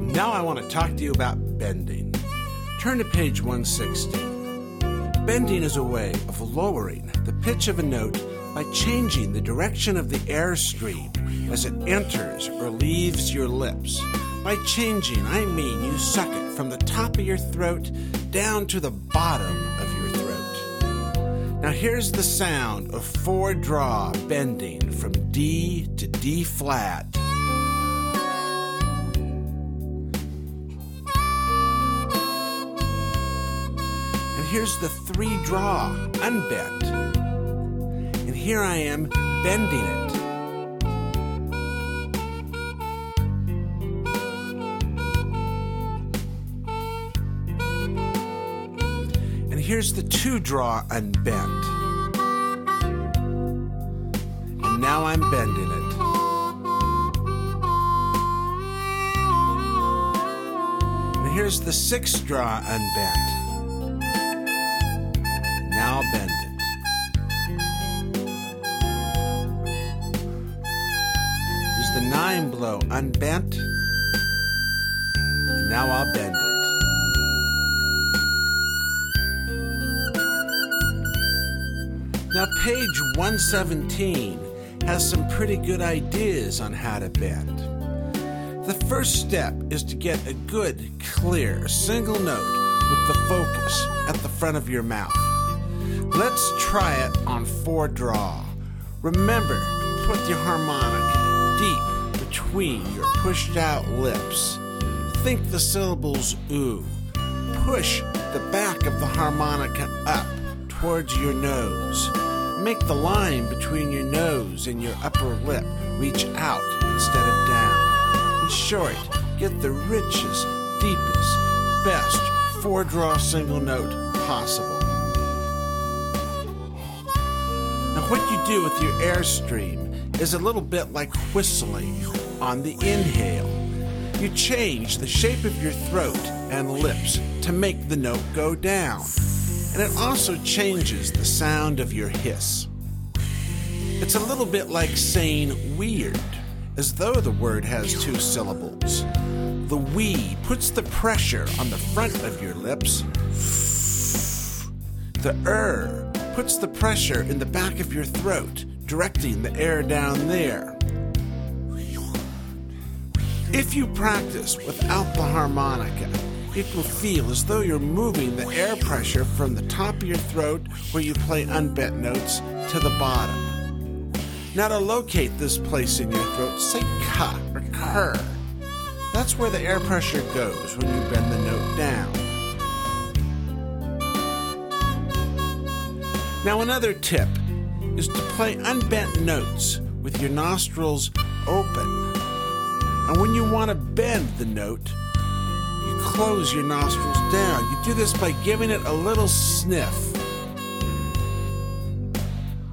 Now I want to talk to you about bending. Turn to page 116. Bending is a way of lowering the pitch of a note by changing the direction of the air stream as it enters or leaves your lips. By changing, I mean you suck it from the top of your throat down to the bottom of your throat. Now here's the sound of 4-draw bending from D to D flat. And here's the 3-draw unbent. And here I am bending it. And here's the 2-draw unbent. And now I'm bending it. And here's the 6-draw unbent. And now I'll bend it. Here's the 9-blow unbent. And now I'll bend it. Now, page 117 has some pretty good ideas on how to bend. The first step is to get a good, clear, single note with the focus at the front of your mouth. Let's try it on 4-draw. Remember, put your harmonica deep between your pushed-out lips. Think the syllables ooh. Push the back of the harmonica up towards your nose. Make the line between your nose and your upper lip reach out instead of down. In short, get the richest, deepest, best 4-draw single note possible. Now what you do with your airstream is a little bit like whistling on the inhale. You change the shape of your throat and lips to make the note go down. And it also changes the sound of your hiss. It's a little bit like saying weird, as though the word has 2 syllables. The we puts the pressure on the front of your lips. The puts the pressure in the back of your throat, directing the air down there. If you practice without the harmonica, it will feel as though you're moving the air pressure from the top of your throat, where you play unbent notes, to the bottom. Now to locate this place in your throat, say ka or kur. That's where the air pressure goes when you bend the note down. Now another tip is to play unbent notes with your nostrils open. And when you want to bend the note, you close your nostrils down. You do this by giving it a little sniff.